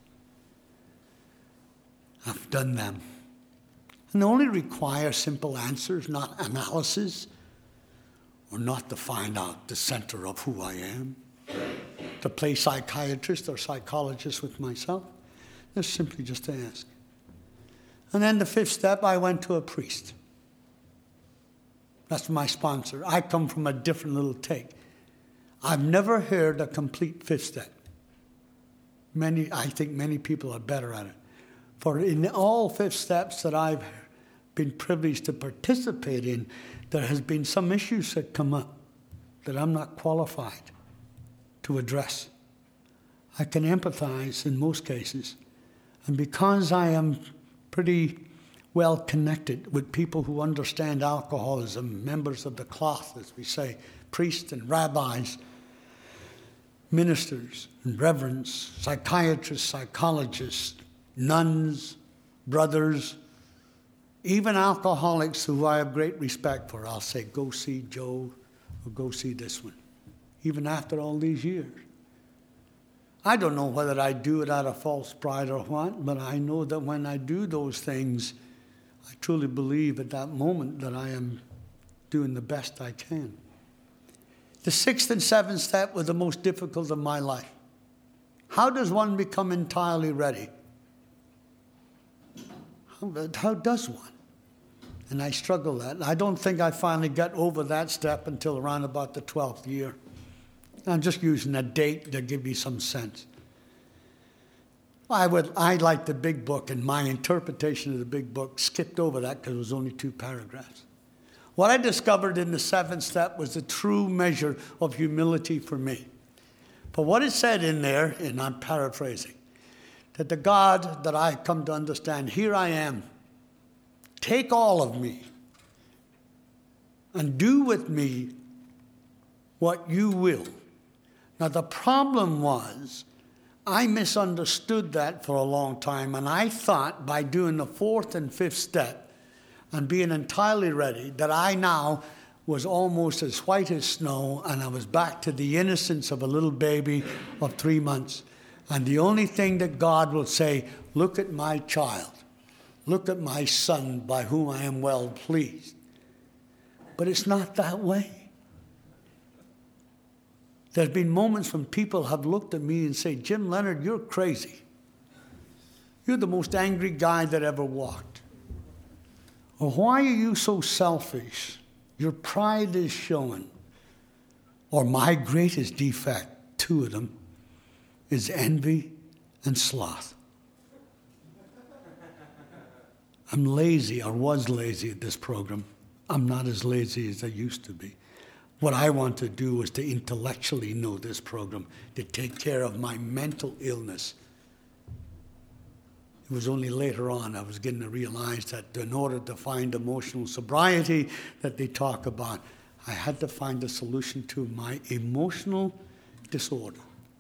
I've done them. And they only require simple answers, not analysis, or not to find out the center of who I am, to play psychiatrist or psychologist with myself. It's simply just to ask. And then the fifth step, I went to a priest. That's my sponsor. I come from a different little take. I've never heard a complete fifth step. Many, I think many people are better at it. For in all fifth steps that I've been privileged to participate in, there has been some issues that come up that I'm not qualified to address. I can empathize in most cases. And because I am pretty well connected with people who understand alcoholism, members of the cloth, as we say, priests and rabbis, ministers and reverends, psychiatrists, psychologists, nuns, brothers, even alcoholics who I have great respect for. I'll say, go see Joe or go see this one, even after all these years. I don't know whether I do it out of false pride or what, but I know that when I do those things, I truly believe at that moment that I am doing the best I can. The sixth and seventh step were the most difficult of my life. How does one become entirely ready? How, how does one? And I struggle with that. I don't think I finally got over that step until around about the twelfth year. I'm just using a date to give you some sense. I would, I like the big book, and my interpretation of the big book skipped over that because it was only two paragraphs. What I discovered in the seventh step was the true measure of humility for me. For what it said in there, and I'm paraphrasing, that the God that I come to understand, here I am, take all of me and do with me what you will. Now, the problem was, I misunderstood that for a long time, and I thought by doing the fourth and fifth step and being entirely ready, that I now was almost as white as snow, and I was back to the innocence of a little baby of three months. And the only thing that God will say, look at my child, look at my son by whom I am well pleased. But it's not that way. There's been moments when people have looked at me and say, Jim Leonard, you're crazy. You're the most angry guy that ever walked. Or why are you so selfish? Your pride is showing. or my greatest defect, two of them, is envy and sloth. I'm lazy, or was lazy at this program. I'm not as lazy as I used to be. What I want to do is to intellectually know this program, to take care of my mental illness. It was only later on I was getting to realize that in order to find emotional sobriety that they talk about, I had to find a solution to my emotional disorder.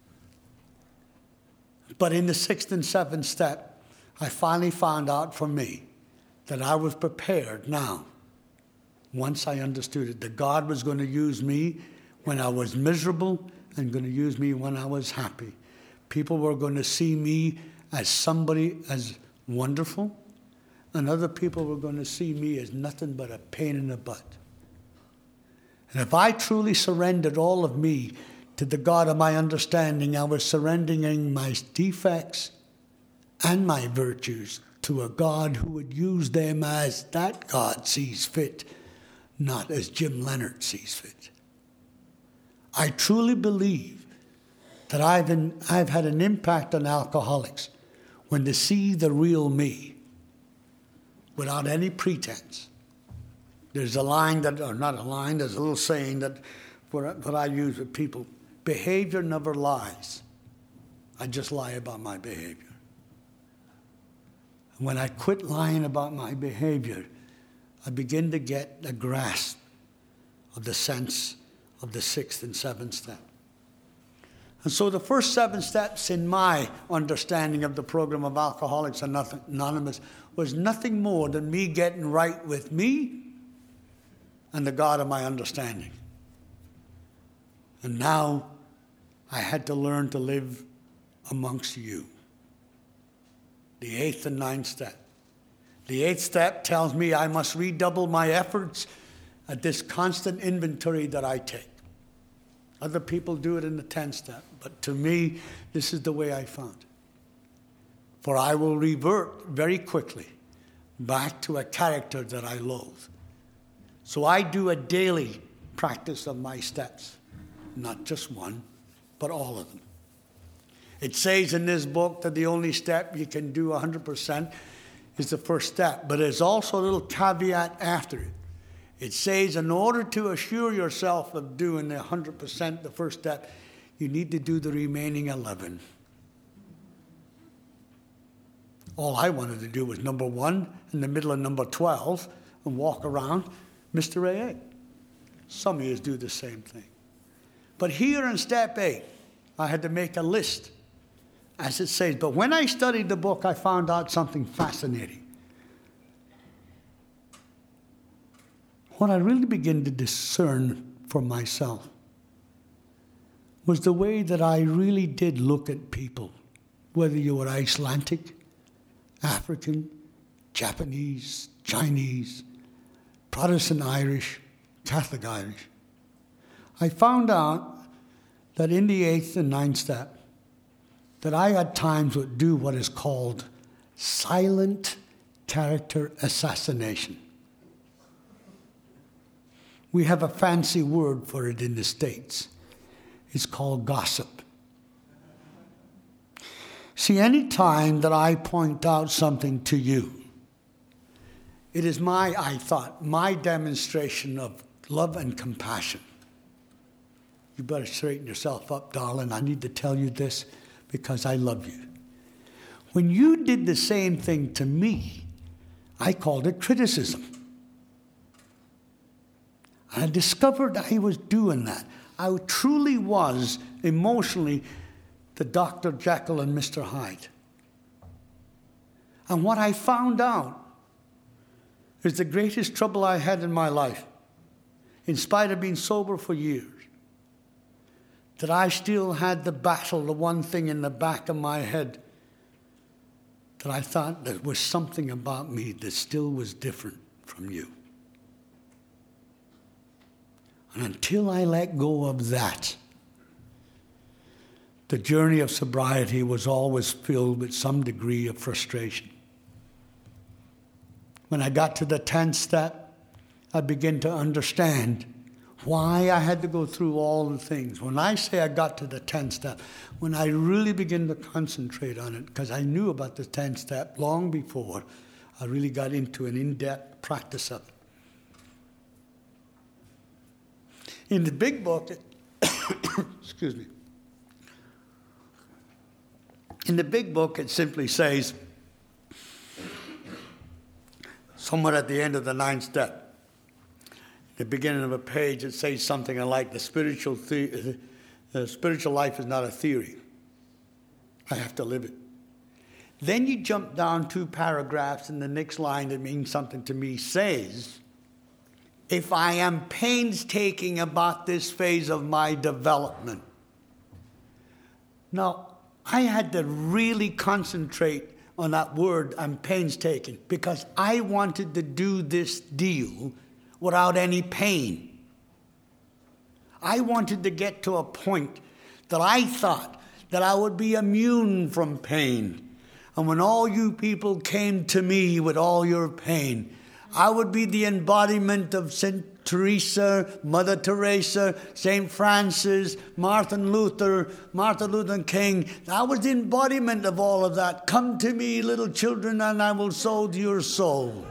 But in the sixth and seventh step, I finally found out for me that I was prepared now, once I understood it, that God was going to use me when I was miserable and going to use me when I was happy. People were going to see me as somebody as wonderful, and other people were going to see me as nothing but a pain in the butt. And if I truly surrendered all of me to the God of my understanding, I was surrendering my defects and my virtues to a God who would use them as that God sees fit, not as Jim Leonard sees fit. I truly believe that I've, been, I've had an impact on alcoholics when they see the real me without any pretense. There's a line that, or not a line, there's a little saying that, that I use with people. Behavior never lies. I just lie about my behavior. And when I quit lying about my behavior, I begin to get a grasp of the sense of the sixth and seventh step. And so the first seven steps in my understanding of the program of Alcoholics Anonymous was nothing more than me getting right with me and the God of my understanding. And now I had to learn to live amongst you. The eighth and ninth step. The eighth step tells me I must redouble my efforts at this constant inventory that I take. Other people do it in the tenth step, but to me, this is the way I found. For I will revert very quickly back to a character that I loathe. So I do a daily practice of my steps, not just one, but all of them. It says in this book that the only step you can do one hundred percent is the first step, but there's also a little caveat after it. It says in order to assure yourself of doing the one hundred percent, the first step, you need to do the remaining eleven. All I wanted to do was number one in the middle of number twelve and walk around Mister A A. Some of you do the same thing. But here in step eight, I had to make a list, as it says. But when I studied the book, I found out something fascinating. What I really began to discern for myself was the way that I really did look at people, whether you were Icelandic, African, Japanese, Chinese, Protestant Irish, Catholic Irish. I found out that in the eighth and ninth step, that I at times would do what is called silent character assassination. We have a fancy word for it in the States. It's called gossip. See, any time that I point out something to you, it is my, I thought, my demonstration of love and compassion. You better straighten yourself up, darling. I need to tell you this because I love you. When you did the same thing to me, I called it criticism. I discovered I was doing that. I truly was emotionally the Doctor Jekyll and Mister Hyde. And what I found out is the greatest trouble I had in my life, in spite of being sober for years, that I still had the battle, the one thing in the back of my head, that I thought there was something about me that still was different from you. And until I let go of that, the journey of sobriety was always filled with some degree of frustration. When I got to the tenth step, I began to understand why I had to go through all the things. When I say I got to the tenth step, when I really began to concentrate on it, because I knew about the tenth step long before I really got into an in-depth practice of it. In the big book, it, excuse me, in the big book it simply says, somewhere at the end of the ninth step, the beginning of a page, it says something like the spiritual the, the spiritual life is not a theory. I have to live it. Then you jump down two paragraphs, and the next line that means something to me says, if I am painstaking about this phase of my development. Now, I had to really concentrate on that word, I'm painstaking, because I wanted to do this deal without any pain. I wanted to get to a point that I thought that I would be immune from pain. And when all you people came to me with all your pain, I would be the embodiment of Saint Teresa, Mother Teresa, Saint Francis, Martin Luther, Martin Luther King. I was the embodiment of all of that. Come to me, little children, and I will soothe your soul.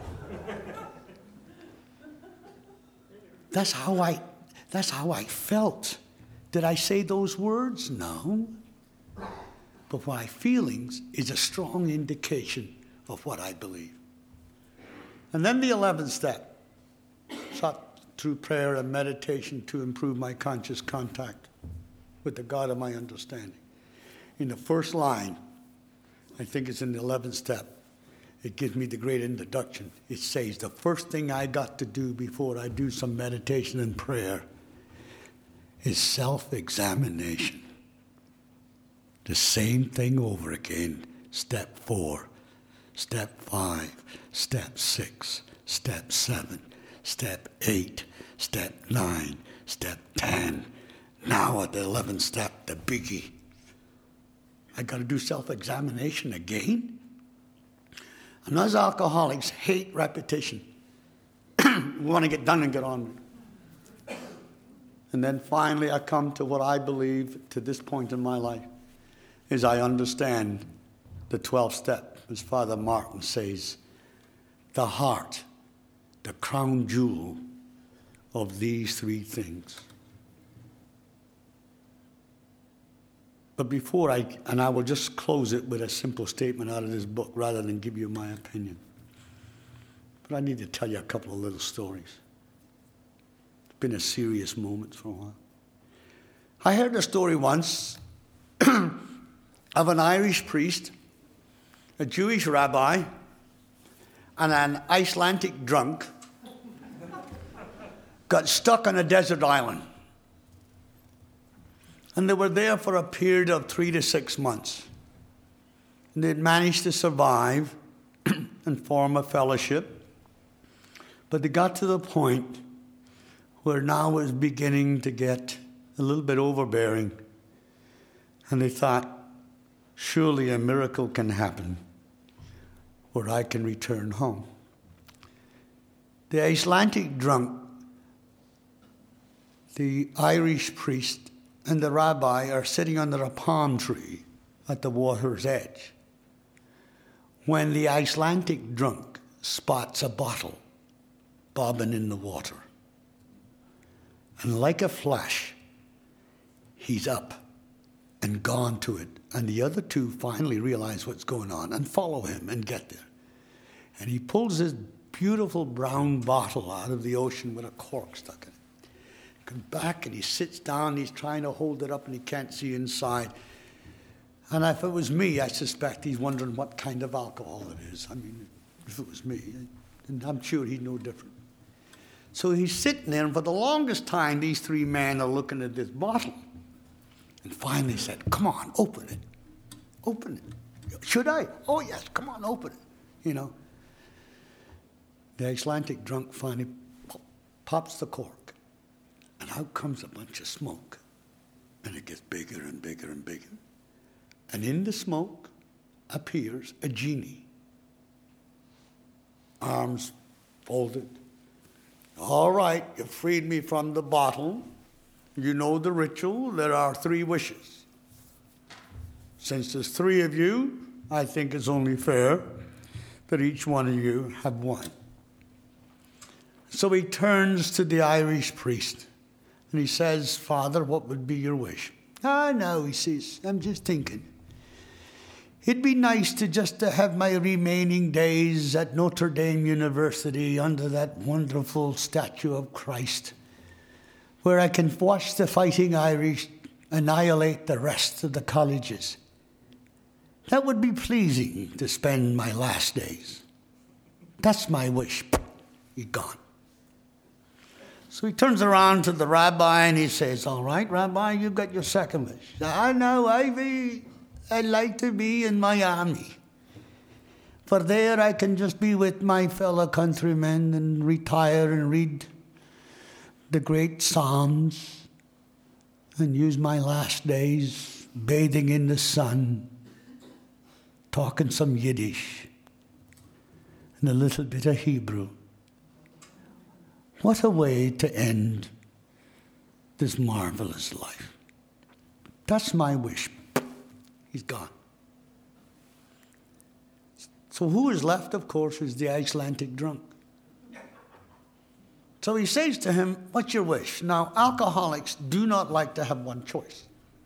That's how I, that's how I felt. Did I say those words? No. But my feelings is a strong indication of what I believe. And then the eleventh step, sought through prayer and meditation to improve my conscious contact with the God of my understanding. In the first line, I think it's in the eleventh step, it gives me the great introduction. It says, the first thing I got to do before I do some meditation and prayer is self-examination. The same thing over again. Step four, step five, step six, step seven, step eight, step nine, step ten. Now at the eleventh step, the biggie. I got to do self-examination again? And us alcoholics hate repetition. We want to get done and get on with it. And then finally I come to what I believe to this point in my life is I understand the twelfth step, as Father Martin says, the heart, the crown jewel of these three things. But before I, and I will just close it with a simple statement out of this book rather than give you my opinion. But I need to tell you a couple of little stories. It's been a serious moment for a while. I heard a story once of an Irish priest, a Jewish rabbi, and an Icelandic drunk got stuck on a desert island. And they were there for a period of three to six months. And they'd managed to survive and form a fellowship. But they got to the point where now it was beginning to get a little bit overbearing. And they thought, surely a miracle can happen where I can return home. The Icelandic drunk, the Irish priest, and the rabbi are sitting under a palm tree at the water's edge when the Icelandic drunk spots a bottle bobbing in the water. And like a flash, he's up and gone to it. And the other two finally realize what's going on and follow him and get there. And he pulls this beautiful brown bottle out of the ocean with a cork stuck in it. Comes back and he sits down, he's trying to hold it up and he can't see inside. And if it was me, I suspect he's wondering what kind of alcohol it is. I mean, if it was me, and I'm sure he'd know different. So he's sitting there, and for the longest time, these three men are looking at this bottle. And finally said, come on, open it. Open it. Should I? Oh, yes, come on, open it. You know. The Icelandic drunk finally pop, pops the cork. And out comes a bunch of smoke. And it gets bigger and bigger and bigger. And in the smoke appears a genie. Arms folded, all right, you freed me from the bottle. You know the ritual. There are three wishes. Since there's three of you, I think it's only fair that each one of you have one. So he turns to the Irish priest and he says, Father, what would be your wish? Ah, no, he says, I'm just thinking. It'd be nice to just to have my remaining days at Notre Dame University under that wonderful statue of Christ, where I can watch the Fighting Irish annihilate the rest of the colleges. That would be pleasing to spend my last days. That's my wish. He's gone. So he turns around to the rabbi and he says, all right, Rabbi, you've got your second wish. I know, Ivy. I'd like to be in Miami. For there I can just be with my fellow countrymen and retire and read the great Psalms and use my last days bathing in the sun, talking some Yiddish and a little bit of Hebrew. What a way to end this marvelous life. That's my wish. He's gone. So who is left, of course, is the Icelandic drunk. So he says to him, what's your wish? Now, alcoholics do not like to have one choice.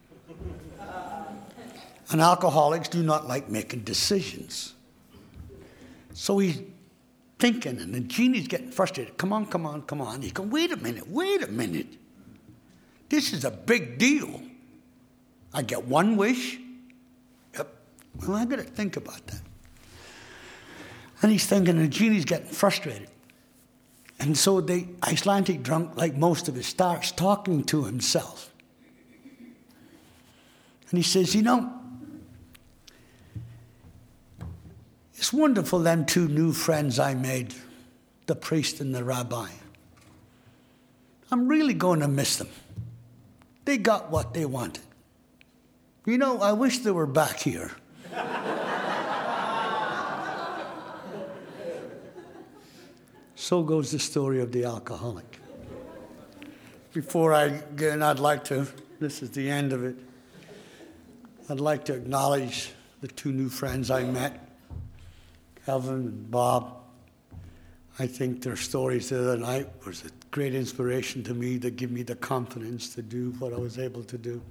And alcoholics do not like making decisions. So he's thinking, and the genie's getting frustrated. Come on, come on, come on. He's going, wait a minute, wait a minute. This is a big deal. I get one wish. Yep. Well, I've got to think about that. And he's thinking, and the genie's getting frustrated. And so the Icelandic drunk, like most of us, starts talking to himself. And he says, you know, it's wonderful, them two new friends I made, the priest and the rabbi. I'm really going to miss them. They got what they wanted. You know, I wish they were back here. So goes the story of the alcoholic. Before I get in, I'd like to, this is the end of it, I'd like to acknowledge the two new friends I met, Kevin and Bob. I think their stories the other night was a great inspiration to me to give me the confidence to do what I was able to do.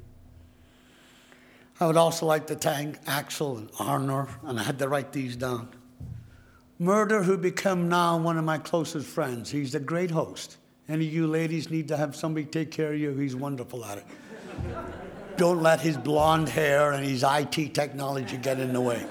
I would also like to thank Axel and Arnor, and I had to write these down. Murder, who become now one of my closest friends. He's a great host. Any of you ladies need to have somebody take care of you, he's wonderful at it. Don't let his blonde hair and his I T technology get in the way.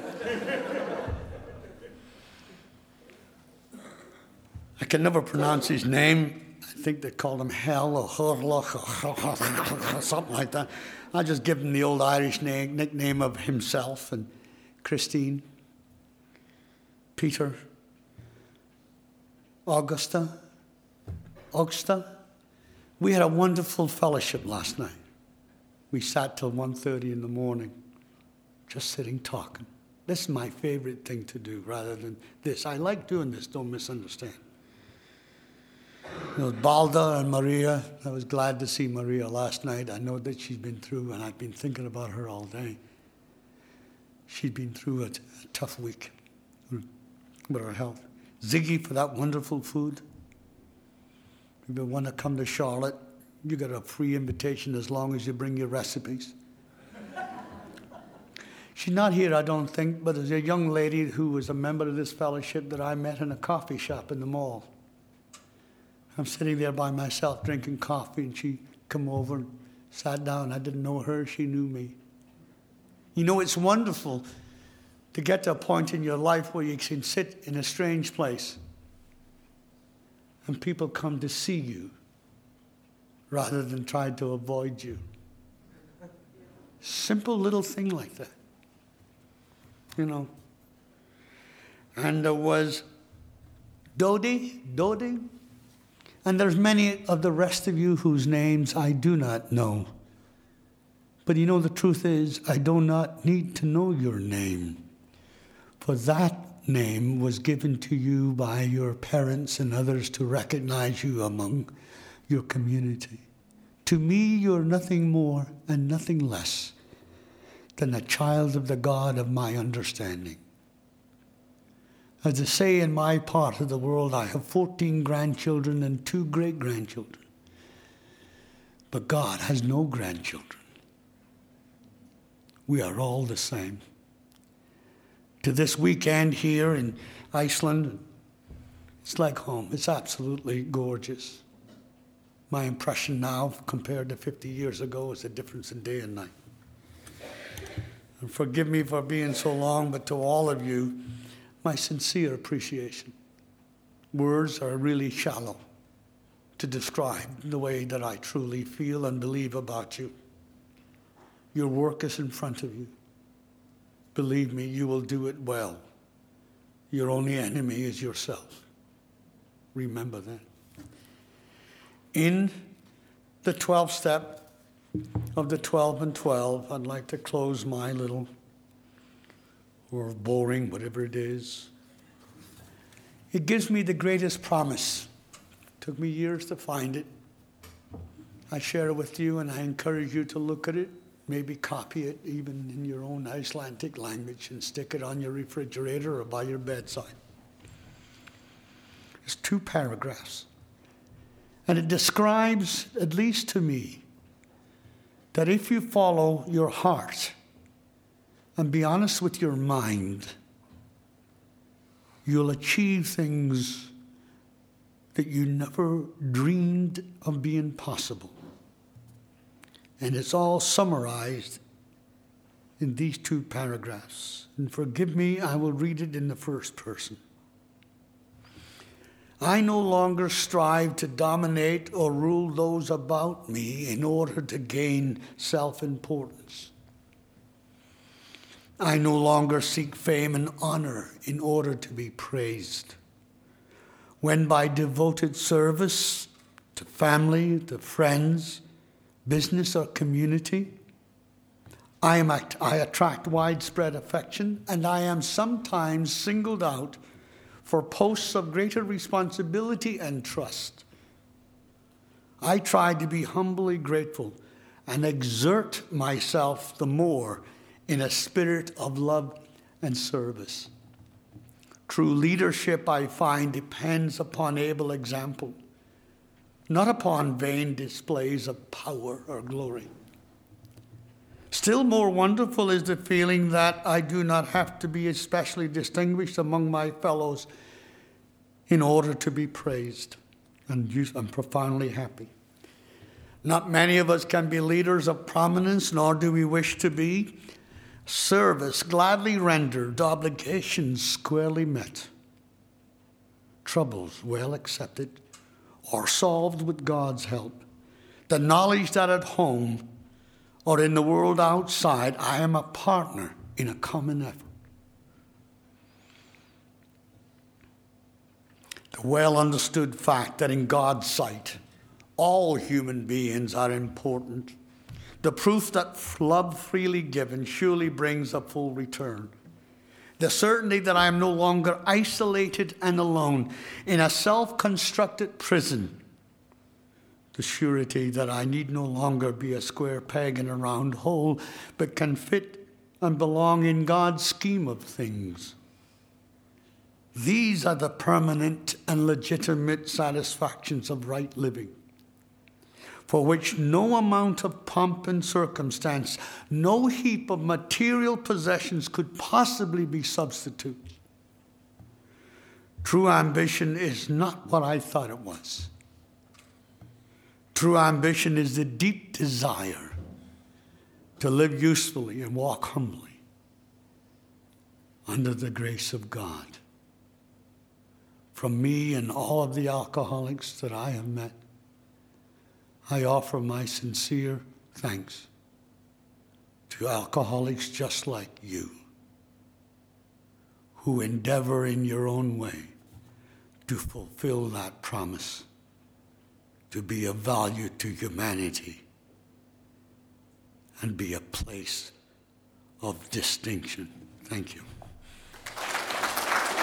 I can never pronounce his name. I think they called him Hell or Hurloch or something like that. I just give him the old Irish name, nickname of himself and Christine, Peter, Augusta, Augusta. We had a wonderful fellowship last night. We sat till one thirty in the morning, just sitting talking. This is my favorite thing to do rather than this. I like doing this, don't misunderstand. You know, Balda and Maria, I was glad to see Maria last night. I know that she's been through, and I've been thinking about her all day. She's been through a, t- a tough week with her health. Ziggy for that wonderful food. If you want to come to Charlotte, you got a free invitation as long as you bring your recipes. She's not here, I don't think, but there's a young lady who was a member of this fellowship that I met in a coffee shop in the mall. I'm sitting there by myself drinking coffee, and she come over and sat down. I didn't know her, she knew me. You know, it's wonderful to get to a point in your life where you can sit in a strange place and people come to see you rather than try to avoid you. Simple little thing like that. You know. And there was Dodi, Dodi, and there's many of the rest of you whose names I do not know. But you know, the truth is, I do not need to know your name, for that name was given to you by your parents and others to recognize you among your community. To me, you're nothing more and nothing less than a child of the God of my understanding. As I say, in my part of the world, I have fourteen grandchildren and two great-grandchildren. But God has no grandchildren. We are all the same. To this weekend here in Iceland, it's like home. It's absolutely gorgeous. My impression now, compared to fifty years ago, is the difference in day and night. And forgive me for being so long, but to all of you, my sincere appreciation. Words are really shallow to describe the way that I truly feel and believe about you. Your work is in front of you. Believe me, you will do it well. Your only enemy is yourself. Remember that. In the twelfth step of the twelve and twelve, I'd like to close my little, or boring, whatever it is. It gives me the greatest promise. It took me years to find it. I share it with you, and I encourage you to look at it. Maybe copy it even in your own Icelandic language and stick it on your refrigerator or by your bedside. It's two paragraphs. And it describes, at least to me, that if you follow your heart and be honest with your mind, you'll achieve things that you never dreamed of being possible. And it's all summarized in these two paragraphs. And forgive me, I will read it in the first person. I no longer strive to dominate or rule those about me in order to gain self-importance. I no longer seek fame and honor in order to be praised. When by devoted service to family, to friends, business or community, I am I attract widespread affection, and I am sometimes singled out for posts of greater responsibility and trust. I try to be humbly grateful and exert myself the more in a spirit of love and service. True leadership, I find, depends upon able example, not upon vain displays of power or glory. Still more wonderful is the feeling that I do not have to be especially distinguished among my fellows in order to be praised. And I'm profoundly happy. Not many of us can be leaders of prominence, nor do we wish to be. Service gladly rendered, obligations squarely met, troubles well accepted, or solved with God's help. The knowledge that at home or in the world outside, I am a partner in a common effort. The well understood fact that in God's sight, all human beings are important. The proof that love freely given surely brings a full return. The certainty that I am no longer isolated and alone in a self-constructed prison. The surety that I need no longer be a square peg in a round hole, but can fit and belong in God's scheme of things. These are the permanent and legitimate satisfactions of right living, for which no amount of pomp and circumstance, no heap of material possessions could possibly be substituted. True ambition is not what I thought it was. True ambition is the deep desire to live usefully and walk humbly under the grace of God. From me and all of the alcoholics that I have met, I offer my sincere thanks to alcoholics just like you, who endeavor in your own way to fulfill that promise, to be of value to humanity and be a place of distinction. Thank you.